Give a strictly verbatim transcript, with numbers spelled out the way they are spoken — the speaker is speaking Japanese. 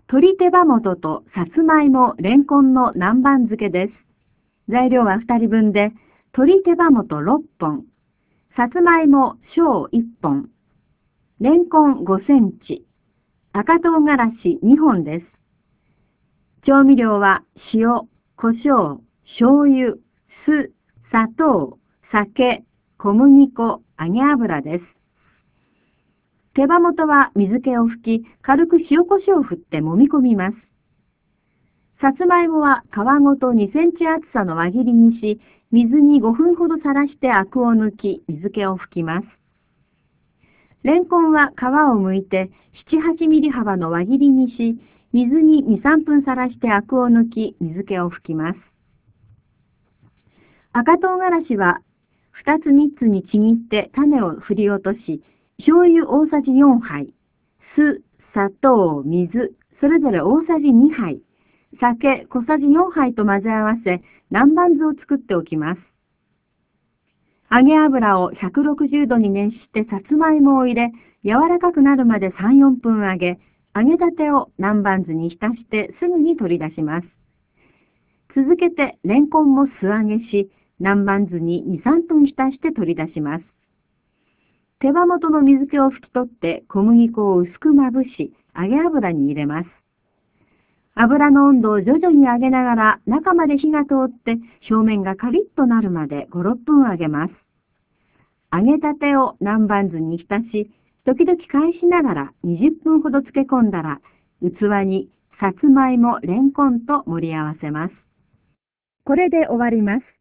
鶏手羽元とさつまいも、レンコンの南蛮漬けです。材料はふたりぶんで、鶏手羽元ろっぽん、さつまいも小いっぽん、レンコンごセンチ、赤唐辛子にほんです。調味料は塩、胡椒、醤油、酢、砂糖、酒、小麦粉、揚げ油です。手羽元は水気を拭き、軽く塩胡椒を振って揉み込みます。さつまいもは皮ごとにセンチ厚さの輪切りにし、水にごふんほどさらしてアクを抜き、水気を拭きます。レンコンは皮を剥いてなな、はちミリ幅の輪切りにし、水にに、さんぷんさらしてアクを抜き、水気を拭きます。赤唐辛子はふたつみっつにちぎって種を振り落とし、醤油大さじよんはい、酢、砂糖、水、それぞれ大さじにはい、酒小さじよんはいと混ぜ合わせ、南蛮酢を作っておきます。揚げ油をひゃくろくじゅうどに熱してさつまいもを入れ、柔らかくなるまでさん、よんぷん揚げ、揚げたてを南蛮酢に浸してすぐに取り出します。続けてレンコンも素揚げし、南蛮酢にに、さんぷん浸して取り出します。手羽元の水気を拭き取って小麦粉を薄くまぶし、揚げ油に入れます。油の温度を徐々に上げながら中まで火が通って表面がカリッとなるまでご、ろっぷん揚げます。揚げたてを南蛮酢に浸し、時々返しながらにじゅっぷんほど漬け込んだら、器にさつまいも、レンコンと盛り合わせます。これで終わります。